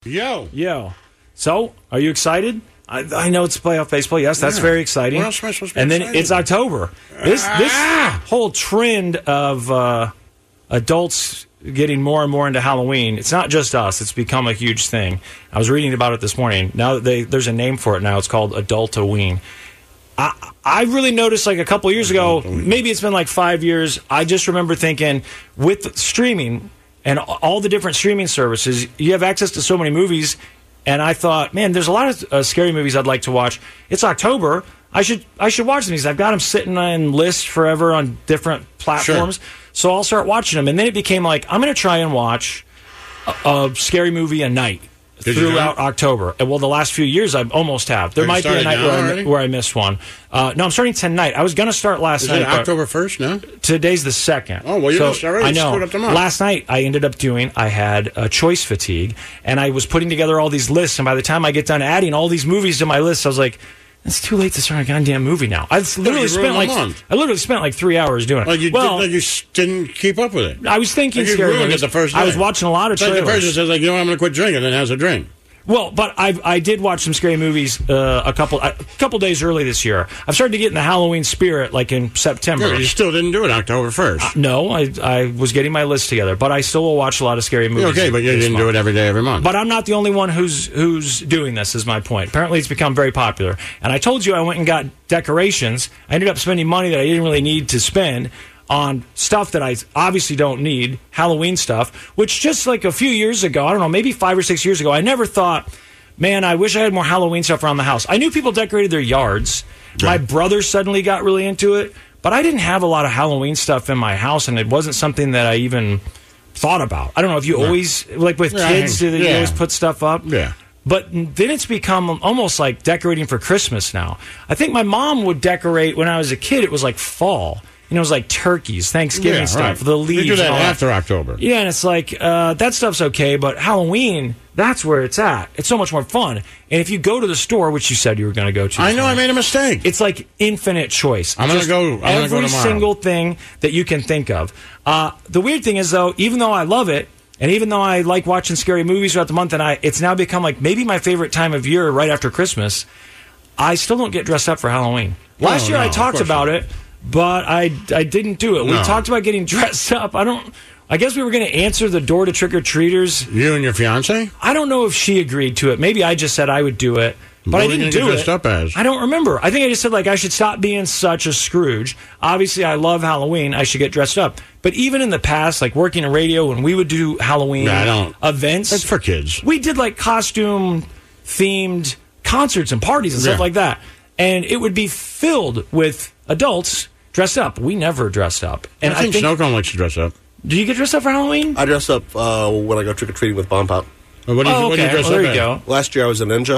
Yo. So, are you excited? I know it's playoff baseball. Yes, that's very exciting. What else am I supposed to be And then excited it's October. This whole trend of adults getting more and more into Halloween, it's not just us. It's become a huge thing. I was reading about it this morning. Now that there's a name for it now. It's called Adultoween. I really noticed like a couple years ago, maybe it's been like 5 years, I just remember thinking with streaming and all the different streaming services, you have access to so many movies. And I thought, man, there's a lot of scary movies I'd like to watch. It's October. I should watch these. I've got them sitting on lists forever on different platforms. Sure. So I'll start watching them. And then it became like, I'm going to try and watch a scary movie a night throughout October. And well, the last few years I almost have. There might be a night where I missed one. No, I'm starting tonight. I was going to start last night. Is it October 1st now? Today's the 2nd. Oh, well, you just already screwed up the month. Last night I ended up I had choice fatigue, and I was putting together all these lists, and by the time I get done adding all these movies to my list, I was like, it's too late to start a goddamn movie now. I literally spent like 3 hours doing it. You didn't keep up with it. I was thinking scary movies. The first day. I was watching a lot of trailers. Like the person says, like, you know what, I'm going to quit drinking, and then has a drink. Well, but I did watch some scary movies a couple days early this year. I've started to get in the Halloween spirit, like in September. Yeah, you still didn't do it October 1st. No, I was getting my list together, but I still will watch a lot of scary movies. Okay, but you didn't do it every day, every month. But I'm not the only one who's doing this, is my point. Apparently it's become very popular. And I told you I went and got decorations. I ended up spending money that I didn't really need to spend on stuff that I obviously don't need, Halloween stuff, which just like a few years ago, I don't know, maybe 5 or 6 years ago, I never thought, man, I wish I had more Halloween stuff around the house. I knew people decorated their yards. Yeah. My brother suddenly got really into it, but I didn't have a lot of Halloween stuff in my house, and it wasn't something that I even thought about. I don't know if you always, like with kids, do you always put stuff up? Yeah. But then it's become almost like decorating for Christmas now. I think my mom would decorate when I was a kid. It was like fall. You know, it was like turkeys, Thanksgiving stuff, the leaves. You do that after October. Yeah, and it's like, that stuff's okay, but Halloween, that's where it's at. It's so much more fun. And if you go to the store, which you said you were going to go to. I know, I made a mistake. It's like infinite choice. I'm going to go tomorrow. Every single thing that you can think of. The weird thing is, though, even though I love it, and even though I like watching scary movies throughout the month, and it's now become like maybe my favorite time of year right after Christmas, I still don't get dressed up for Halloween. Last year I talked about it. But I didn't do it. We talked about getting dressed up. I guess we were going to answer the door to trick-or-treaters. You and your fiance? I don't know if she agreed to it. Maybe I just said I would do it. But I didn't do it. Dressed up as? I don't remember. I think I just said, like, I should stop being such a Scrooge. Obviously, I love Halloween. I should get dressed up. But even in the past, like working in radio, when we would do Halloween events. That's for kids. We did, like, costume-themed concerts and parties and stuff like that. And it would be filled with adults dressed up. We never dressed up. And I think Snowcone likes to dress up. Do you get dressed up for Halloween? I dress up when I go trick-or-treating with Bomb Pop. What do you dress up there you as? go. Last year I was a ninja,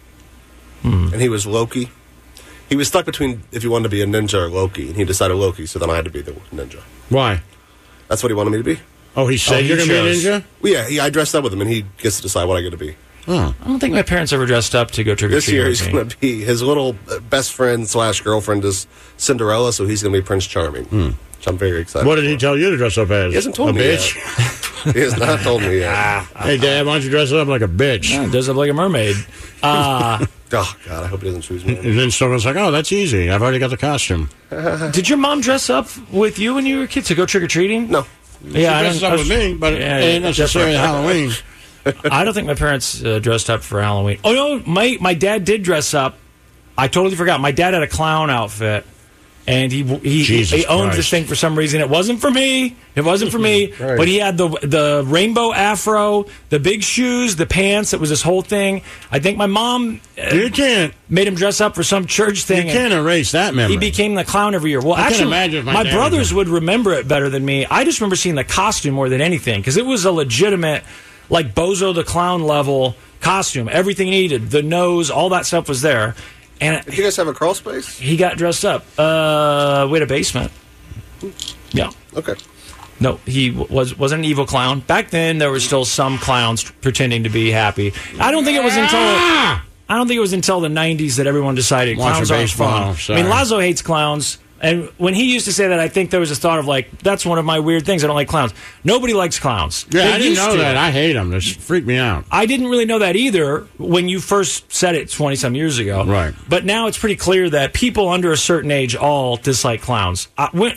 and he was Loki. He was stuck between if he wanted to be a ninja or Loki, and he decided Loki, so then I had to be the ninja. Why? That's what he wanted me to be. Oh, he said you're going to be a ninja? Well, yeah, I dressed up with him, and he gets to decide what I get to be. Oh. I don't think my parents ever dressed up to go trick-or-treating. This year he's going to be, his little best friend / girlfriend is Cinderella, so he's going to be Prince Charming, which I'm very excited What did he tell you to dress up as? He hasn't told me bitch? Yet. He has not told me yet. Hey, Dad, why don't you dress up like a bitch? Yeah, dress up like a mermaid. Oh, God, I hope he doesn't choose me. And then Snowcone's like, oh, that's easy. I've already got the costume. Did your mom dress up with you when you were kids to go trick-or-treating? No. Yeah, she dresses up with me, but it ain't necessarily Halloween. I don't think my parents dressed up for Halloween. Oh, no, my dad did dress up. I totally forgot. My dad had a clown outfit, and he owned this thing for some reason. It wasn't for me. Right. But he had the rainbow afro, the big shoes, the pants. It was this whole thing. I think my mom made him dress up for some church thing. You can't erase that memory. He became the clown every year. Well, I actually, can imagine if my brothers would remember it better than me. I just remember seeing the costume more than anything, because it was a legitimate, like Bozo the Clown level costume. Everything he needed, the nose, all that stuff was there. And did you guys have a crawl space? He got dressed up. We had a basement. Yeah. Okay. No, he wasn't an evil clown. Back then, there were still some clowns pretending to be happy. I don't think it was until the 90s that everyone decided clowns aren't fun. I mean, Lazo hates clowns. And when he used to say that, I think there was a thought of like, that's one of my weird things. I don't like clowns. Nobody likes clowns. Yeah, They I didn't used know to. that. I hate them. This freaked me out. I didn't really know that either when you first said it 20-some years ago. Right. But now it's pretty clear that people under a certain age all dislike clowns.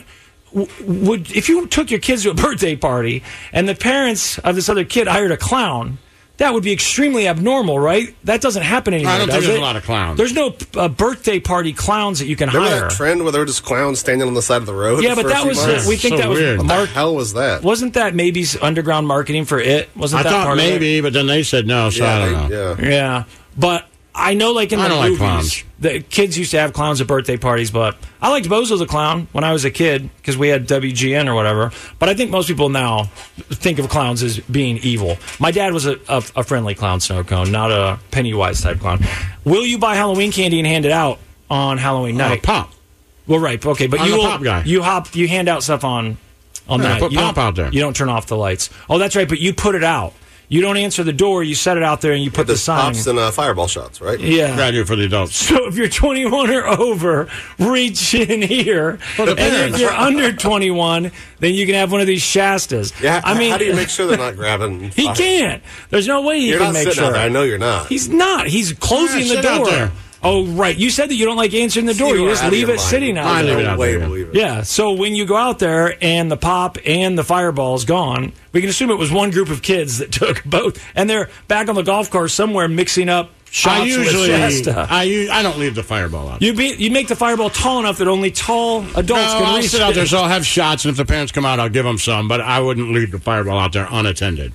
If you took your kids to a birthday party and the parents of this other kid hired a clown, that would be extremely abnormal, right? That doesn't happen anymore. I don't think does there's it? a lot of clowns. There's no birthday party clowns that you can Remember hire. that trend where there were just clowns standing on the side of the road? Yeah, but for a that few was months? we think So that was weird. What the hell was that? Wasn't that maybe underground marketing for it? Wasn't I that thought part maybe, but then they said no, so I don't know. Yeah. Yeah, but I know, like in I the don't like movies, clowns. the kids used to have clowns at birthday parties. But I liked Bozo the Clown when I was a kid because we had WGN or whatever. But I think most people now think of clowns as being evil. My dad was a friendly clown, Snow Cone, not a Pennywise type clown. Will you buy Halloween candy and hand it out on Halloween night? Pop. Well, right, okay, but I'm the pop guy. You hand out stuff on that. Put You pop don't- out there. You don't turn off the lights. Oh, that's right, but you put it out. You don't answer the door. You set it out there and you put the There's sign. pops and fireball shots, right? Yeah. I do for the adults. So if you're 21 or over, reach in here. And if you're under 21, then you can have one of these Shastas. Yeah. I mean, how do you make sure they're not grabbing? he fire? can't. There's no way he You're can not make sitting sure. out there. I know you're not. He's not. He's closing Yeah, the sit out door. there. Oh, right. You said that you don't like answering the door. You You are just out of leave your it mind. sitting out I there. leave it No out way there, yeah. believe it. Yeah, so when you go out there and the pop and the fireball's gone, we can assume it was one group of kids that took both, and they're back on the golf course somewhere mixing up shots I usually, with Shasta. I don't leave the fireball out. You make the fireball tall enough that only tall adults No, can I'll reach sit out it. there, so I'll have shots, and if the parents come out, I'll give them some, but I wouldn't leave the fireball out there unattended.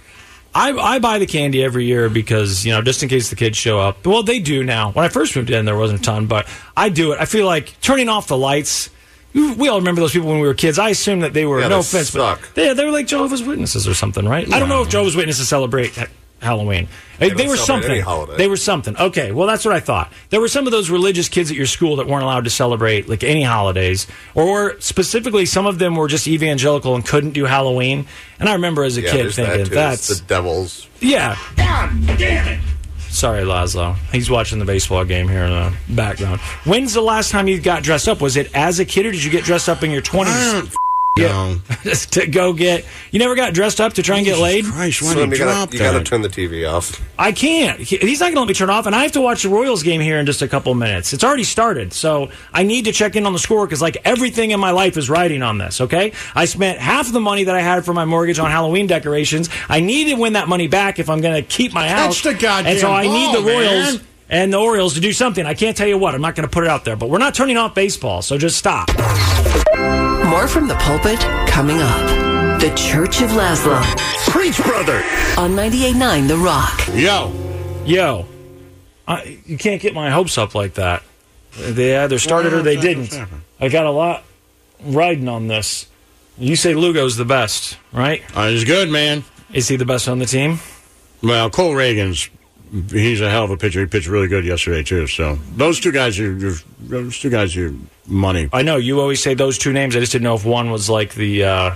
I buy the candy every year because, just in case the kids show up. Well, they do now. When I first moved in, there wasn't a ton, but I do it. I feel like turning off the lights. We all remember those people when we were kids. I assume that they were, Yeah, no they offense, suck. but they were like Jehovah's Witnesses or something, right? I don't know if Jehovah's Witnesses celebrate Halloween. They don't were celebrate something. any holiday. They were something. Okay, well, that's what I thought. There were some of those religious kids at your school that weren't allowed to celebrate like any holidays, or specifically some of them were just evangelical and couldn't do Halloween. And I remember as a kid there's that thinking, too. that's It's the devil's. yeah. God damn it. Sorry, Laszlo. He's watching the baseball game here in the background. When's the last time you got dressed up? Was it as a kid, or did you get dressed up in your 20s? No. Just to go get... You never got dressed up to try and get laid? Christ, when Slim, he you dropped gotta that. turn the TV off. I can't. He's not going to let me turn off, and I have to watch the Royals game here in just a couple minutes. It's already started, so I need to check in on the score because, like, everything in my life is riding on this, okay? I spent half the money that I had for my mortgage on Halloween decorations. I need to win that money back if I'm going to keep my house. That's the goddamn And so I need the ball, Royals man. and the Orioles to do something. I can't tell you what. I'm not going to put it out there, but we're not turning off baseball, so just stop. More from the pulpit coming up. The Church of Laszlo Preach, brother. on 98.9 The Rock. Yo. You can't get my hopes up like that. They either started or they didn't. I got a lot riding on this. You say Lugo's the best, right? He's good, man. Is he the best on the team? Well, Cole Reagan's, he's a hell of a pitcher. He pitched really good yesterday, too. So those two guys are money. I know you always say those two names. I just didn't know if one was like the, I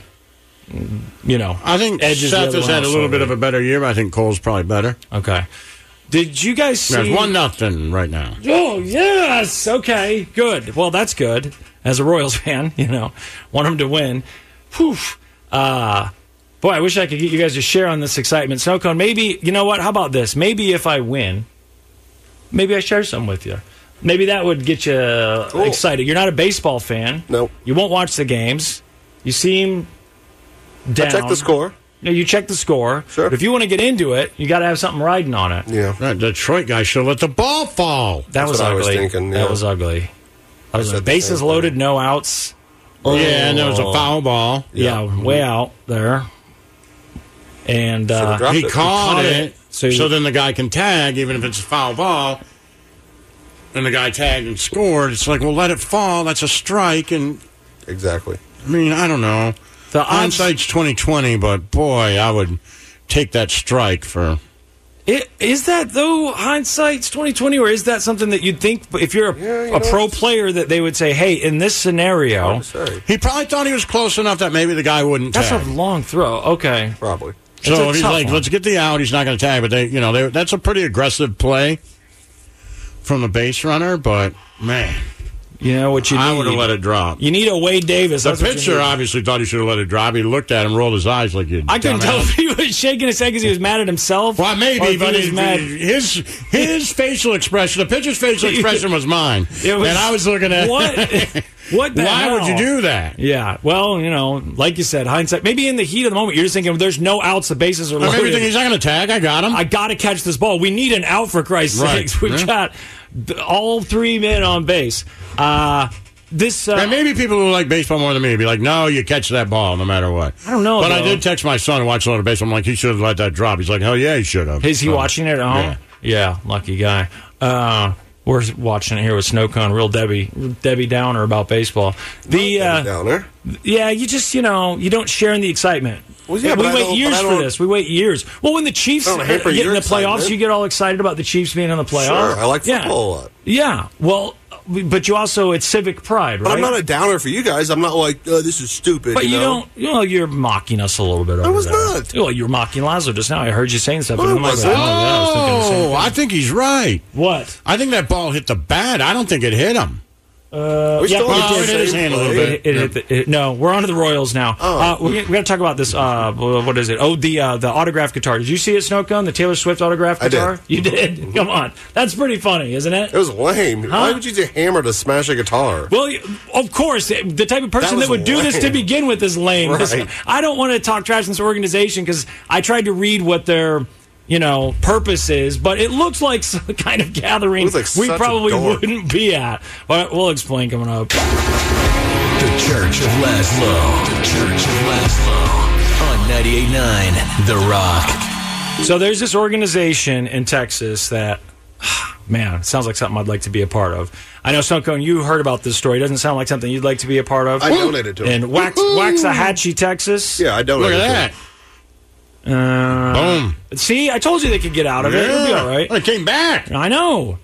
think edges the Seth other has one had a out, little so bit of a better year, but I think Cole's probably better. Okay. Did you guys see? There's 1-0 right now. Oh, yes. Okay, good. Well, that's good. As a Royals fan, want them to win. Whew. Boy, I wish I could get you guys to share on this excitement. Snowcone, maybe, you know what? How about this? Maybe if I win, maybe I share some with you. Maybe that would get you excited. You're not a baseball fan. Nope. You won't watch the games. You seem down. I checked the score. No, you check the score. Sure. But if you want to get into it, you got to have something riding on it. Yeah. That Detroit guy should have let the ball fall. That That's was what I ugly. was thinking, yeah. That was ugly. That was said the bases same loaded, thing. no outs. Yeah, and there was a foul ball. Yeah, way out there. And Should've dropped He it. caught it, So so then the guy can tag, even if it's a foul ball. And the guy tagged and scored. It's like, well, let it fall. That's a strike. And, Exactly. I mean, I don't know. the odds, Hindsight's 20/20, but boy, I would take that strike for. is that though hindsight's 2020, or is that something that you'd think if you're a pro player that they would say, hey, in this scenario, Sorry. He probably thought he was close enough that maybe the guy wouldn't that's tag. a long throw. Okay, Probably. It's a So he's tough like, one. let's get the out. He's not going to tag, but that's a pretty aggressive play from the base runner. But man, You know what you need? I would have let it drop. You need a Wade Davis. The That's what you pitcher need. obviously thought he should have let it drop. He looked at him, rolled his eyes like you. I couldn't tell if he was shaking his head because he was mad at himself. Well, or maybe, if but he was mad. his facial expression, the pitcher's facial expression was mine. It was- and I was looking at What? What the Why hell? would you do that? Yeah, well, like you said, hindsight. Maybe in the heat of the moment, you're just thinking, there's no outs, the bases are Or loaded. maybe you think he's not going to tag. I got him. I got to catch this ball. We need an out for Christ's Right. sakes. We've got all 3 men on base. And maybe people who like baseball more than me be like, no, you catch that ball no matter what. I don't know, But I though. did text my son who watched a lot of baseball. I'm like, he should have let that drop. He's like, hell yeah, he should have. Is he watching it at home? Yeah, lucky guy. We're watching it here with Snow Cone, real Debbie Downer about baseball. Downer. Yeah, you just you don't share in the excitement. Well, yeah, we but I wait don't- years but I for don't- this. We wait years. Well, when the Chiefs I don't get hamper in your the playoffs, excitement. you get all excited about the Chiefs being in the playoffs. Sure, I like Yeah. football a lot. Yeah, well, but you also it's civic pride, right? But I'm not a downer for you guys. I'm not like, this is stupid. But you know? don't. You're mocking us a little bit. Over was there. not. Well, you were mocking Lazo just now. I heard you saying stuff. No, and I I'm like, wasn't. yeah, I was thinking the same thing. I think he's right. What? I think that ball hit the bat. I don't think it hit him. We yeah, still well, have it the hit his same hand a little play. bit. No, we're on to the Royals now. Oh. We got to talk about this. What is it? Oh, the autographed guitar. Did you see it, Snow Cone? The Taylor Swift autographed I did. guitar? You did? Come on. That's pretty funny, isn't it? It was lame. Why would you use a hammer to smash a guitar? Well, of course, the type of person that was would do this to lame. begin with is lame. Right. I don't want to talk trash in this organization because I tried to read what their purpose is, but it looks like some kind of gathering It looks like we such a probably dork. wouldn't be at. But we'll explain coming up. The Church of Laszlo. The Church of Laszlo. On 98.9 The Rock. So there's this organization in Texas that, man, it sounds like something I'd like to be a part of. I know, Snow Cone, you heard about this story. It doesn't sound like something you'd like to be a part of. I donated to it. In Waxahachie, Texas. Yeah, I Look donated at to that. Uh, Boom. See, I told you they could get out of it. It'll be all right. Well, it came back. I know.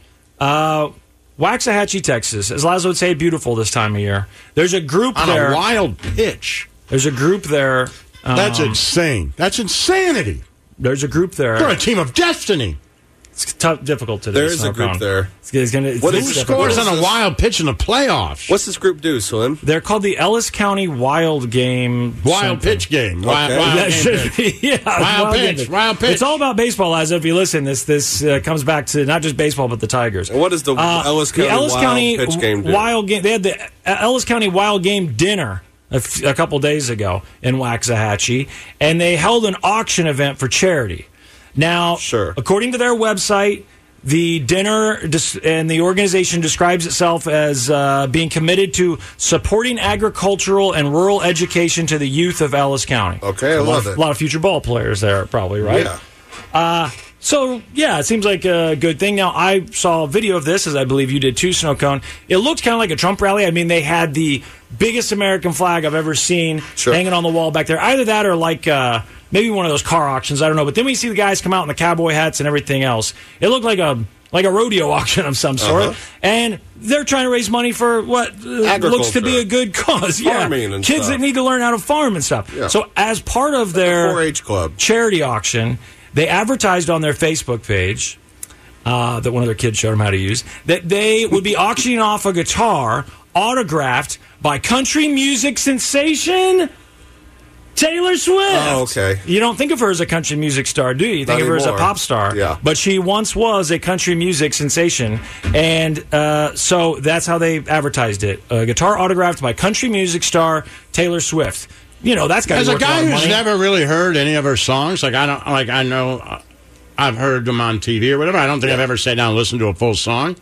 Waxahachie, Texas. As Lazo would say, beautiful this time of year. There's a group On there. a wild pitch. There's a group there. That's insane. That's insanity. There's a group there. You're a team of destiny. It's tough, difficult to do. There is a group there. What is Who it? scores What on is a this? wild pitch in the playoffs? What's this group do, Slim? They're called the Ellis County Wild Game. Wild something. pitch game. Wild, Okay. wild That game should pitch. be, yeah, Wild game pitch, wild pitch. It's all about baseball, as if you listen. This comes back to not just baseball, but the Tigers. And what is the Ellis County Wild Pitch Game do? Wild Game. They had the Ellis County Wild Game dinner a couple days ago in Waxahachie, and they held an auction event for charity. Now, Sure. according to their website, the dinner and the organization describes itself as being committed to supporting agricultural and rural education to the youth of Ellis County. Okay, I love it. A lot of future ball players there, probably, right? Yeah. So, yeah, it seems like a good thing. Now, I saw a video of this, as I believe you did too, Snow Cone. It looked kind of like a Trump rally. I mean, they had the biggest American flag I've ever seen Sure. hanging on the wall back there. Either that or like maybe one of those car auctions. I don't know. But then we see the guys come out in the cowboy hats and everything else. It looked like a rodeo auction of some sort. Uh-huh. And they're trying to raise money for what looks to be Agriculture. a good cause. Farming and kids stuff. that need to learn how to farm and stuff. Yeah. So as part of their 4-H club. charity auction, they advertised on their Facebook page that one of their kids showed them how to use, that they would be auctioning off a guitar autographed by country music sensation Taylor Swift. Oh, okay. You don't think of her as a country music star, do you? You think Not of her as a anymore. pop star. Yeah. But she once was a country music sensation. And so that's how they advertised it. A guitar autographed by country music star Taylor Swift. You know, that's got to As be a worth a lot guy of who's money. never really heard any of her songs, I know I've heard them on TV or whatever. I don't think I've ever sat down and listened to a full song.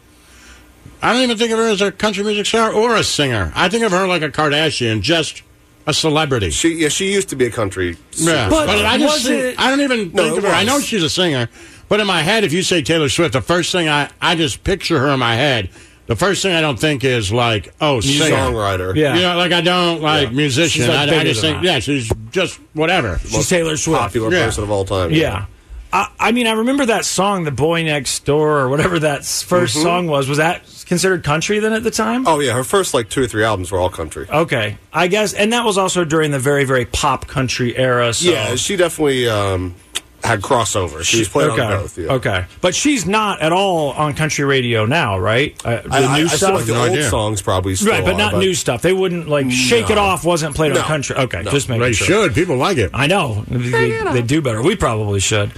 I don't even think of her as a country music star or a singer. I think of her like a Kardashian, just a celebrity. She used to be a country. Yeah, But I was just it- I don't even No, think it of her. I was. know she's a singer, but in my head, if you say Taylor Swift, the first thing I just picture her in my head. The first thing I don't think is like, oh, singer. Songwriter. Yeah. You know, like I don't like musician. She's, like, I bigger just than think, that. yeah, she's just whatever. She's Taylor Swift. Popular Yeah. person of all time. Yeah. I mean, I remember that song, The Boy Next Door, or whatever that first song was. Was that considered country then at the time? Oh, yeah. Her first, 2 or 3 albums were all country. Okay. I guess, and that was also during the very, very pop country era. So. Yeah, she definitely had crossover. She was playing on both. Yeah. Okay, but she's not at all on country radio now, right? The new I stuff, feel like the No old idea. songs probably still right? But are, not new stuff. They wouldn't Shake It Off wasn't played on No. country. Okay, just making They sure. should. People like it. I know they do better. We probably should.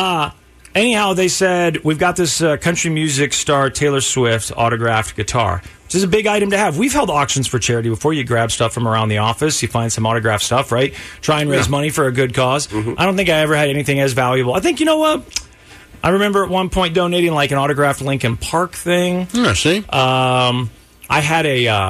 Anyhow, they said we've got this country music star Taylor Swift autographed guitar, which is a big item to have. We've held auctions for charity before. You grab stuff from around the office, you find some autographed stuff, right? Try and raise money for a good cause. Mm-hmm. I don't think I ever had anything as valuable. I think, you know what? I remember at one point donating like an autographed Linkin Park thing. Yeah, see? I had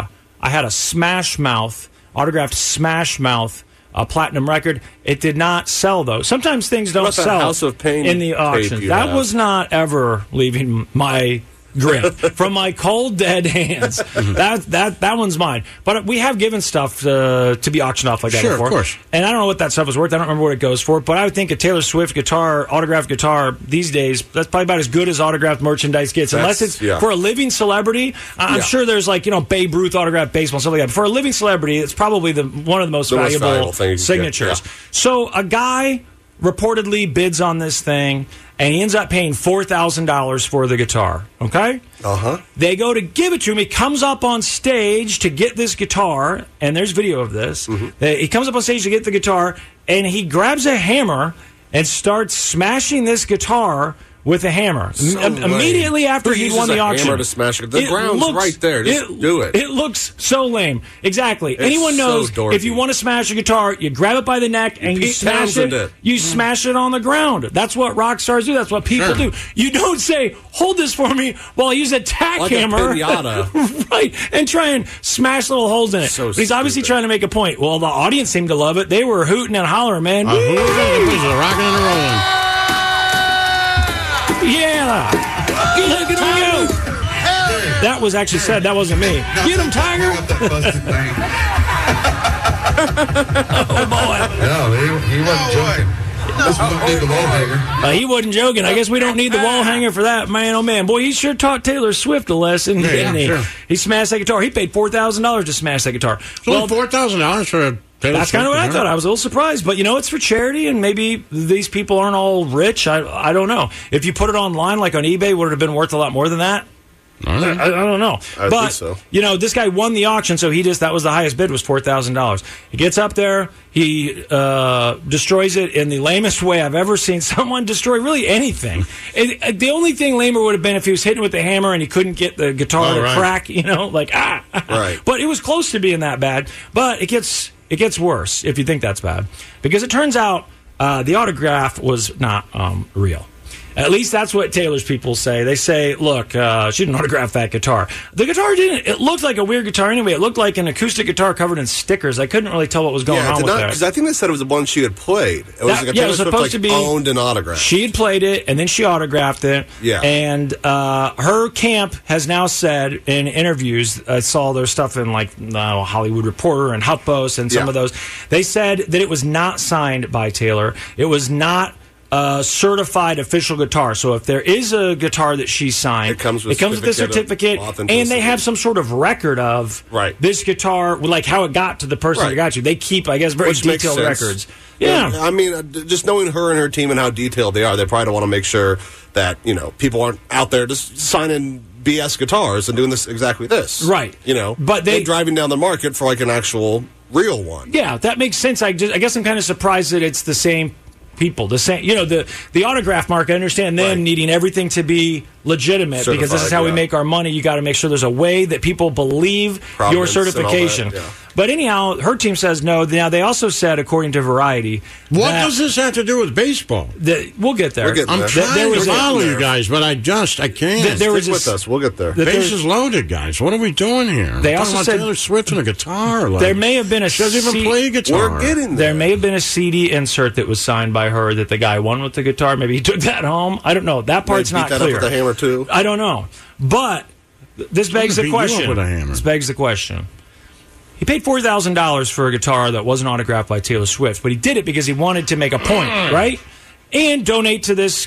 a Smash Mouth autographed Smash Mouth platinum record. It did not sell though. Sometimes things don't about that sell House of Pain in the tape auction. you That have? was not ever leaving my grip from my cold dead hands. That one's mine. But we have given stuff to be auctioned off like that Sure, before. of course. And I don't know what that stuff is worth. I don't remember what it goes for. But I would think a Taylor Swift guitar, autographed guitar, these days, that's probably about as good as autographed merchandise gets. Unless it's for a living celebrity. I'm sure there's Babe Ruth autographed baseball, stuff like that. But for a living celebrity, it's probably one of the most valuable thing you can signatures. get, yeah. So a guy reportedly bids on this thing, and he ends up paying $4,000 for the guitar. Okay? Uh-huh. They go to give it to him. He comes up on stage to get this guitar, and there's video of this. He comes up on stage to get the guitar, and he grabs a hammer and starts smashing this guitar with a hammer. Immediately after Who he uses won the a auction. hammer to smash it? The ground's right there. Just do it. It looks so lame. Exactly. Anyone so knows dorky. if you want to smash a guitar, you grab it by the neck and you Pete smash Townsend it. it. You smash it on the ground. That's what rock stars do. That's what people do. You don't say, "Hold this for me," while I use a tack Like a hammer, piñata. right, and try and smash little holes in it. So But he's obviously stupid. trying to make a point. Well, the audience seemed to love it. They were hooting and hollering, man. Who's the rocking and the rolling? Yeah. Look at him go. That was actually said. That wasn't me. Get him, Tiger. Oh, boy. No, he wasn't joking. This we don't need the wall hanger. He wasn't joking. I guess we don't need the wall hanger for that, man. Oh, man. Boy, he sure taught Taylor Swift a lesson, didn't he? sure. He smashed that guitar. He paid $4,000 to smash that guitar. Well, $4,000 for a Taylor That's kind of Swift what I guitar? thought. I was a little surprised. But, it's for charity, and maybe these people aren't all rich. I don't know. If you put it online, like on eBay, would it have been worth a lot more than that? I don't know. I but, think so. This guy won the auction, so that was the highest bid, was $4,000. He gets up there, he destroys it in the lamest way I've ever seen someone destroy really anything. The only thing lamer would have been if he was hitting with the hammer and he couldn't get the guitar to crack, Right. But it was close to being that bad. But it gets worse if you think that's bad. Because it turns out the autograph was not real. At least that's what Taylor's people say. They say, look, she didn't autograph that guitar. The guitar didn't. It looked like a weird guitar anyway. It looked like an acoustic guitar covered in stickers. I couldn't really tell what was going on with that. Because I think they said it was the one she had played. It was like a Taylor Swift, supposed to be owned an autograph. She had played it, and then she autographed it. Yeah. And her camp has now said in interviews, I saw their stuff in Hollywood Reporter and HuffPost and some of those. They said that it was not signed by Taylor. It was not certified official guitar. So if there is a guitar that she signed, it comes with the certificate, and they have some sort of record of this guitar, like how it got to the person that got you. They keep, I guess, very detailed records. Yeah. I mean, just knowing her and her team and how detailed they are, they probably don't want to make sure that, people aren't out there just signing BS guitars and doing exactly this. Right. But they're driving down the market for an actual real one. Yeah, that makes sense. I guess I'm kind of surprised that it's the same people, the same, the autograph market. I understand them needing everything to be legitimate because this is how we make our money. You got to make sure there's a way that people believe your certification. But anyhow, her team says no. Now, they also said, according to Variety, what does this have to do with baseball? We'll get there. I'm trying to follow you guys, but I can't. Stick with us. We'll get there. Bases loaded, guys. What are we doing here? They also said Taylor Swift and a guitar. There may have been a she doesn't even play guitar. We're getting there. There may have been a CD insert that was signed by her that the guy won with the guitar. Maybe he took that home. I don't know. That part's not that clear. Up with a hammer too. I don't know. But this begs the question. This begs the question. He paid $4,000 for a guitar that wasn't autographed by Taylor Swift, but he did it because he wanted to make a point, right? And donate to this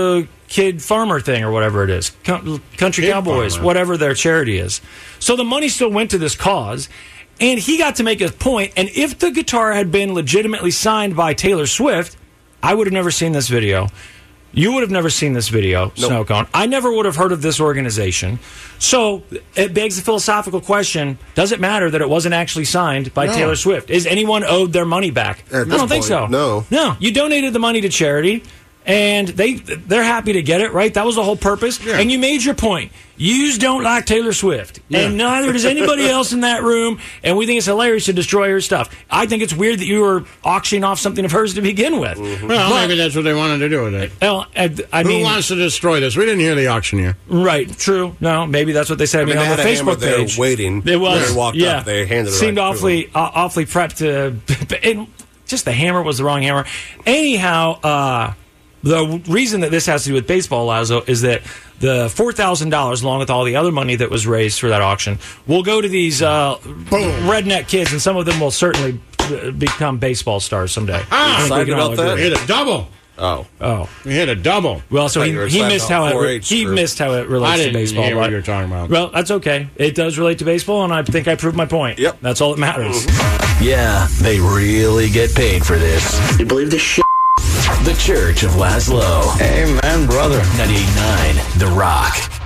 kid farmer thing or whatever it is. Country Kid Cowboys, farmer. whatever their charity is. So the money still went to this cause, and he got to make a point. And if the guitar had been legitimately signed by Taylor Swift, I would have never seen this video. You would have never seen this video, Snow Cone. I never would have heard of this organization. So it begs the philosophical question, does it matter that it wasn't actually signed by Taylor Swift? Is anyone owed their money back? I don't think so. No. No, you donated the money to charity, and they're happy to get it, right? That was the whole purpose. Yeah. And you made your point. You don't like Taylor Swift, and neither does anybody else in that room, and we think it's hilarious to destroy her stuff. I think it's weird that you were auctioning off something of hers to begin with. Mm-hmm. Well, maybe that's what they wanted to do with it. Well, Who wants to destroy this? We didn't hear the auctioneer. Right, true. No, maybe that's what they said. I mean, on the Facebook page, waiting. It was. They walked up. They handed it. Seemed awfully prepped to. And just the hammer was the wrong hammer. Anyhow, the reason that this has to do with baseball, Lazo, is that the $4,000, along with all the other money that was raised for that auction, will go to these redneck kids, and some of them will certainly become baseball stars someday. Excited about that? We hit a double. Oh. We hit a double. Well, so he missed how it relates to baseball. I didn't hear what you're talking about. Well, that's okay. It does relate to baseball, and I think I proved my point. Yep. That's all that matters. Yeah, they really get paid for this. You believe this shit? The Church of Laszlo. Amen, brother. 98.9 The Rock.